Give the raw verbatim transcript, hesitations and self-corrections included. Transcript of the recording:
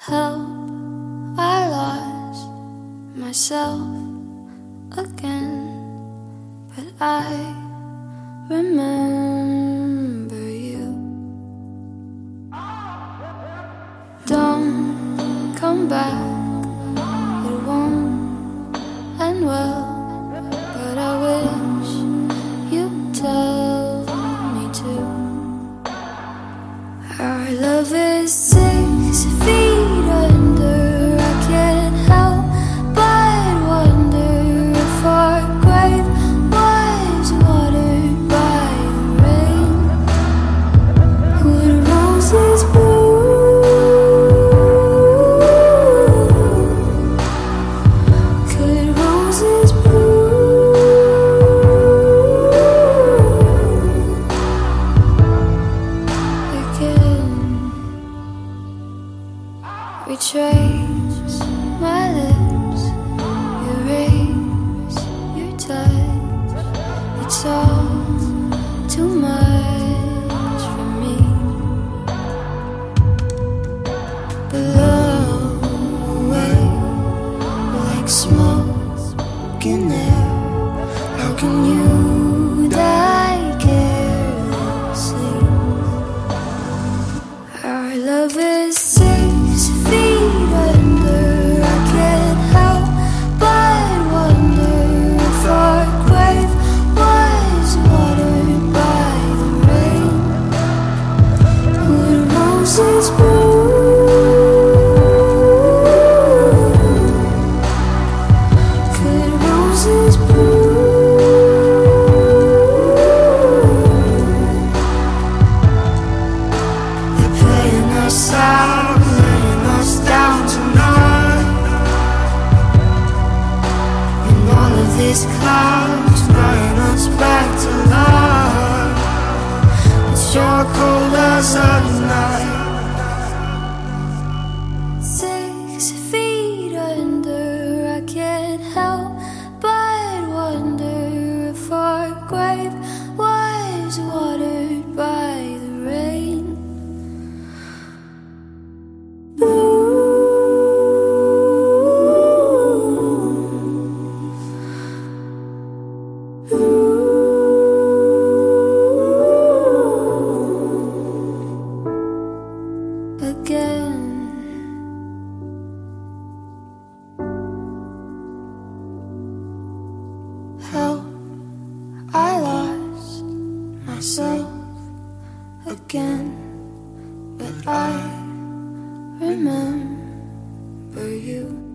Help, I lost myself again, but I remember you. Don't come back, it won't end well, but I wish you'd tell me to. Our love is six feet under, I can't help but wonder if our grave was watered by the rain. Would roses bloom? Could roses bloom again? Retrace my lips, erase your touch. It's all too much for me. Blow away like smoke in air. How can you die carelessly? Our love is six feet under, I can't help but wonder if our grave was watered by the rain. Would roses bloom? Could roses bloom? They're playing us out, laying us down tonight, and all of these clouds bringing us back to life. It's your cold as a night. Six feet under, I can't help but wonder if our grave was watered by the rain. Again, help, I lost myself again, but I remember you.